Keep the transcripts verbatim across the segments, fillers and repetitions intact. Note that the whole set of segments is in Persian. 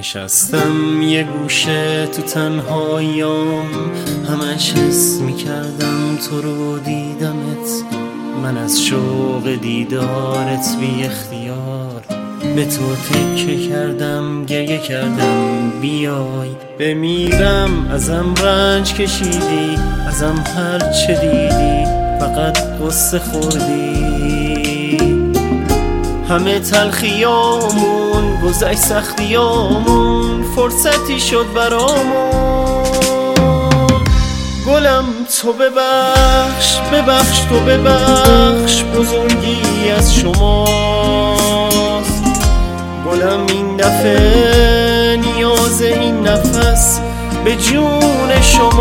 نشستم یه گوشه تو تنهاییام، همش حس میکردم تو رو دیدمت. من از شوق دیدارت بی اختیار به تو تکه کردم، گریه کردم بیای بمیرم. ازم رنج کشیدی، ازم هر چه دیدی فقط قصه خوردی. همه تلخیامون گذشت، سختیامون فرصتی شد برامون. گلم تو ببخش، ببخش تو ببخش، بزرگی از شماست. گلم این دفعه نیاز این نفس به جون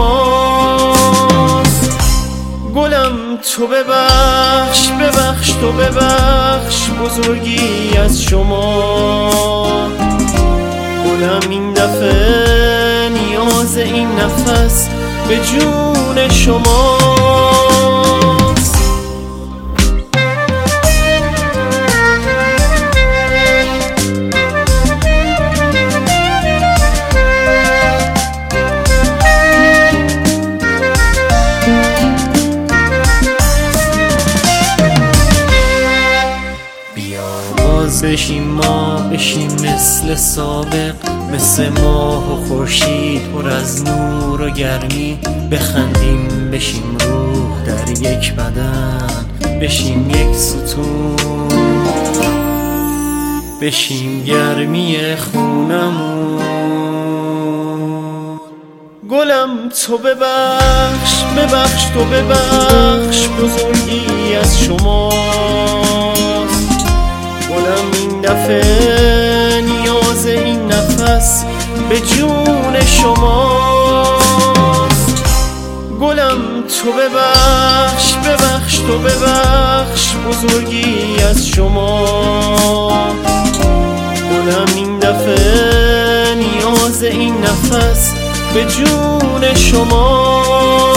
شماست. گلم تو ببخش، ببخش تو ببخش، بزرگی از شما. گلم این دفعه نیاز این نفس به جون شماست. بشیم ما بشیم مثل سابق، مثل ماه و خورشید پر از نور و گرمی. بخندیم بشیم روح در یک بدن، بشیم یک ستون، بشیم گرمی خونمون. گلم تو ببخش، ببخش تو ببخش، بزرگی از شماست. گلم این دفعه نیاز این نفس به جون شماست. گلم تو ببخش، ببخش تو ببخش، بزرگی از شما. گلم این دفعه نیاز این نفس به جون شما.